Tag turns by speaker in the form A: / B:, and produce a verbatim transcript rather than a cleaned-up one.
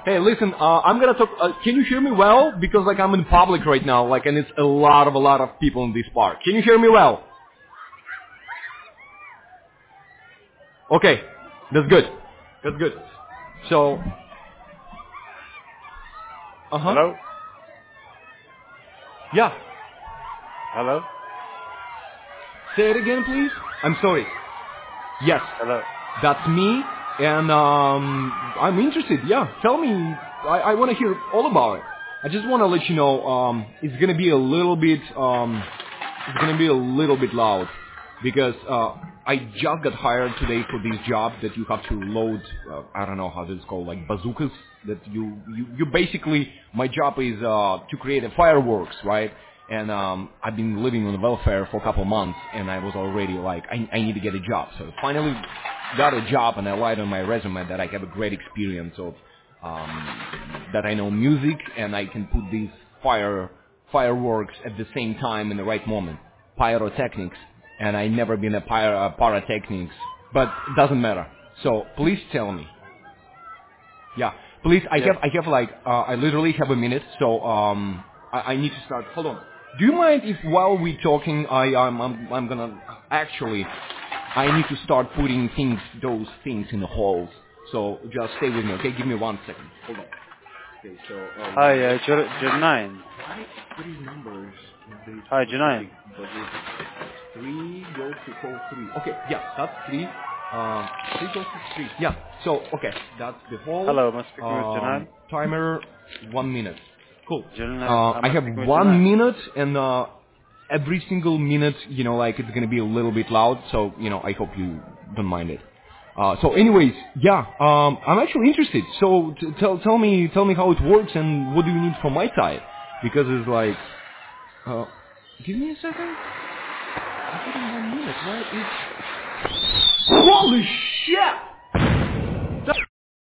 A: Hey, listen, uh, I'm gonna talk, uh, can you hear me well? Because, like, I'm in public right now, like, and it's a lot of, a lot of people in this park. Can you hear me well? Okay, that's good. That's good. So, uh-huh.
B: Hello?
A: Yeah.
B: Hello?
A: Say it again, please. I'm sorry. Yes,
B: Hello?
A: that's me, and um, I'm interested. Yeah, tell me. I, I want to hear all about it. I just want to let you know um, it's gonna be a little bit um, it's gonna be a little bit loud because uh, I just got hired today for this job that you have to load. Uh, I don't know how this is called, like bazookas. That you you, you basically my job is uh, to create a fireworks, right? And um, I've been living on welfare for a couple of months, and I was already like, I, I need to get a job. So finally got a job, and I lied on my resume that I have a great experience of um, that I know music, and I can put these fire fireworks at the same time in the right moment, pyrotechnics. And I never been a pyro, uh, pyrotechnics, but it doesn't matter. So please tell me. Yeah, please. I
B: Yes.
A: have I have like uh, I literally have a minute, so um I, I need to start. Hold on. Do you mind if while we're talking, I I'm I'm, I'm gonna actually I need to start putting things those things in the holes. So just stay with me, okay? Give me one second. Hold on. Okay, so uh,
B: Hi, uh, J- Janine.
A: I three numbers in this
B: Hi, Janine.
A: specific, but it's three goes to call three. Okay, yeah, that's three. Um, three goes to three. Yeah. So okay, that's the whole
B: Hello, am I speaking with
A: um,
B: Janine?
A: timer. One minute. Cool.
B: Janine,
A: Uh,
B: am
A: I
B: I
A: have
B: speaking with
A: one
B: Janine?
A: minute, and uh, every single minute, you know, like it's gonna be a little bit loud. So you know, I hope you don't mind it. Uh, so, anyways, yeah, um, I'm actually interested. So, t- tell tell me tell me how it works and what do you need from my side? Because it's like, uh, give me a second. I think in one minute, right? It's holy shit!